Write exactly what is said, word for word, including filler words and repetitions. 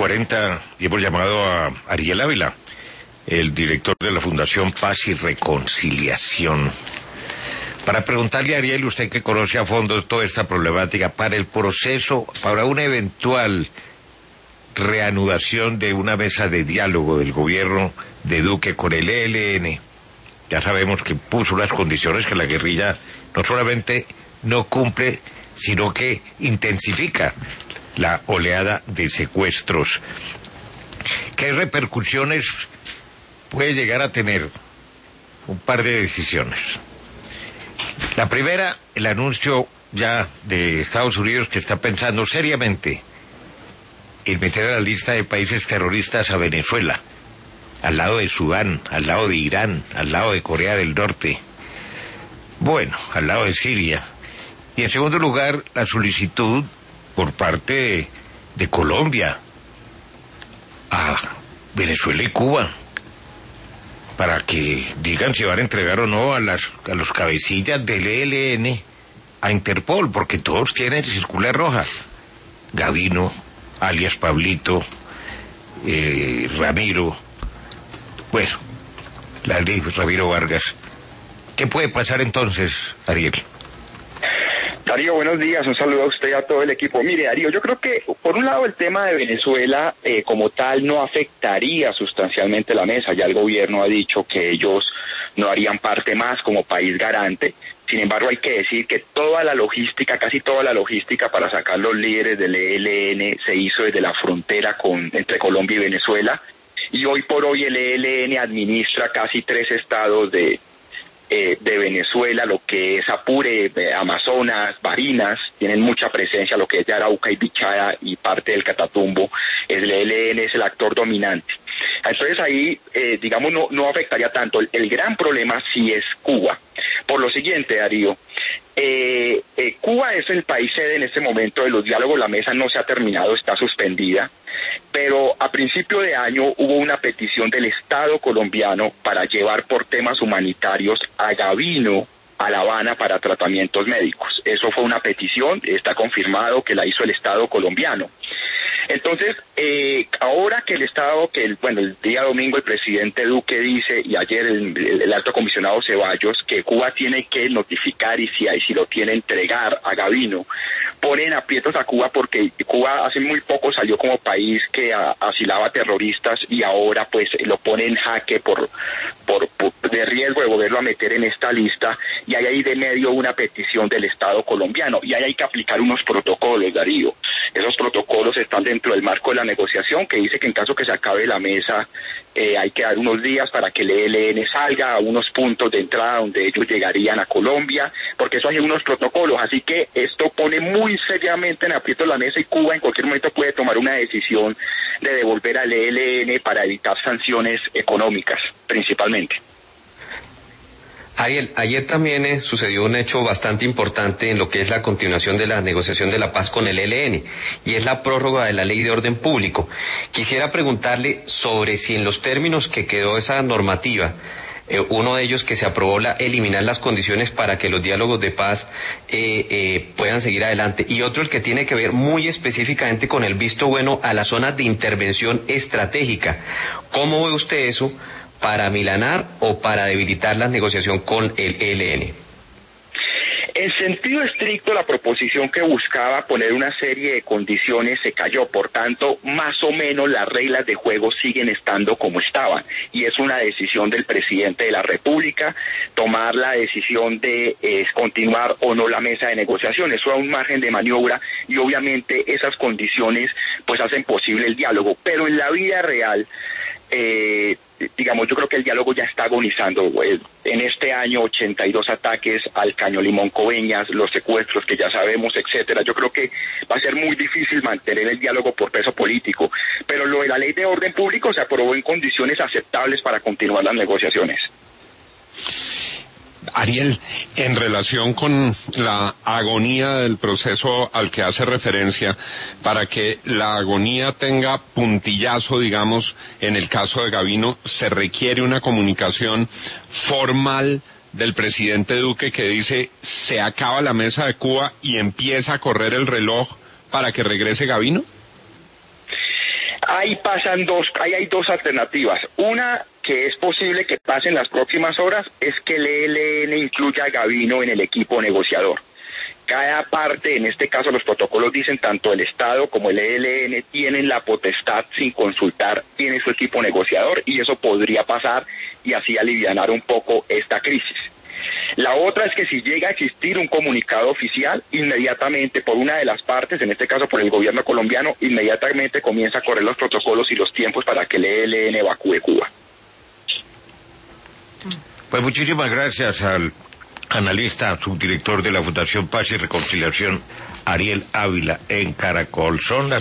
cuarenta y hemos llamado a Ariel Ávila, el director de la Fundación Paz y Reconciliación, para preguntarle a Ariel, usted que conoce a fondo toda esta problemática, para el proceso, para una eventual reanudación de una mesa de diálogo del gobierno de Duque con el E L N. Ya sabemos que puso las condiciones que la guerrilla no solamente no cumple, sino que intensifica la oleada de secuestros. ¿Qué repercusiones puede llegar a tener? Un par de decisiones. La primera, el anuncio ya de Estados Unidos que está pensando seriamente en meter a la lista de países terroristas a Venezuela, al lado de Sudán, al lado de Irán, al lado de Corea del Norte, bueno, al lado de Siria. Y en segundo lugar, la solicitud por parte de, de Colombia a Venezuela y Cuba para que digan si van a entregar o no a las a los cabecillas del E L N a Interpol, porque todos tienen circular roja. Gavino, alias Pablito, eh, Ramiro, bueno, la ley Ramiro Vargas. ¿Qué puede pasar entonces, Ariel? Darío, buenos días, un saludo a usted y a todo el equipo. Mire, Darío, yo creo que por un lado el tema de Venezuela eh, como tal no afectaría sustancialmente la mesa. Ya el gobierno ha dicho que ellos no harían parte más como país garante. Sin embargo, hay que decir que toda la logística, casi toda la logística para sacar los líderes del E L N se hizo desde la frontera con entre Colombia y Venezuela. Y hoy por hoy el E L N administra casi tres estados de Eh, de Venezuela, lo que es Apure, eh, Amazonas, Barinas, tienen mucha presencia, lo que es de Arauca y Bichada y parte del Catatumbo. El E L N es el actor dominante. Entonces ahí, eh, digamos, no, no afectaría tanto. El, el gran problema sí es Cuba. Por lo siguiente, Darío, eh, eh, Cuba es el país sede en este momento de los diálogos, la mesa no se ha terminado, está suspendida, pero a principio de año hubo una petición del Estado colombiano para llevar por temas humanitarios a Gavino a La Habana para tratamientos médicos. Eso fue una petición, está confirmado que la hizo el Estado colombiano. Entonces, eh, ahora que el Estado, que el, bueno, el día domingo el presidente Duque dice, y ayer el, el, el alto comisionado Ceballos, que Cuba tiene que notificar y si, y si lo tiene entregar a Gavino, ponen aprietos a Cuba porque Cuba hace muy poco salió como país que a, asilaba terroristas y ahora pues lo pone en jaque por, por, por de riesgo de volverlo a meter en esta lista, y hay ahí de medio una petición del Estado colombiano y ahí hay que aplicar unos protocolos, Darío. Esos protocolos están dentro del marco de la negociación que dice que en caso que se acabe la mesa eh, hay que dar unos días para que el E L N salga a unos puntos de entrada donde ellos llegarían a Colombia, porque eso hay unos protocolos, así que esto pone muy seriamente en aprieto la mesa y Cuba en cualquier momento puede tomar una decisión de devolver al E L N para evitar sanciones económicas, principalmente. Ariel, ayer también eh, sucedió un hecho bastante importante en lo que es la continuación de la negociación de la paz con el E L N, y es la prórroga de la ley de orden público. Quisiera preguntarle sobre si en los términos que quedó esa normativa, eh, uno de ellos que se aprobó la eliminar las condiciones para que los diálogos de paz eh, eh, puedan seguir adelante, y otro el que tiene que ver muy específicamente con el visto bueno a las zonas de intervención estratégica. ¿Cómo ve usted eso? ¿Para milanar o para debilitar la negociación con el E L N? En sentido estricto, la proposición que buscaba poner una serie de condiciones se cayó, por tanto, más o menos las reglas de juego siguen estando como estaban, y es una decisión del presidente de la República tomar la decisión de eh, continuar o no la mesa de negociación. Eso da un margen de maniobra y obviamente esas condiciones pues hacen posible el diálogo, pero en la vida real, eh, digamos, yo creo que el diálogo ya está agonizando. En este año, ochenta y dos ataques al Caño Limón Coveñas, los secuestros que ya sabemos, etcétera. Yo creo que va a ser muy difícil mantener el diálogo por peso político. Pero lo de la ley de orden público se aprobó en condiciones aceptables para continuar las negociaciones. Ariel, en relación con la agonía del proceso al que hace referencia, para que la agonía tenga puntillazo, digamos, en el caso de Gavino, ¿se requiere una comunicación formal del presidente Duque que dice se acaba la mesa de Cuba y empieza a correr el reloj para que regrese Gavino? Ahí pasan dos, ahí hay dos alternativas. Una que es posible que pase en las próximas horas es que el E L N incluya a Gavino en el equipo negociador. Cada parte, en este caso los protocolos dicen tanto el Estado como el E L N tienen la potestad sin consultar, tiene su equipo negociador y eso podría pasar y así alivianar un poco esta crisis. La otra es que si llega a existir un comunicado oficial, inmediatamente por una de las partes, en este caso por el gobierno colombiano, inmediatamente comienza a correr los protocolos y los tiempos para que el E L N evacúe Cuba. Pues muchísimas gracias al analista, subdirector de la Fundación Paz y Reconciliación, Ariel Ávila, en Caracol. Son las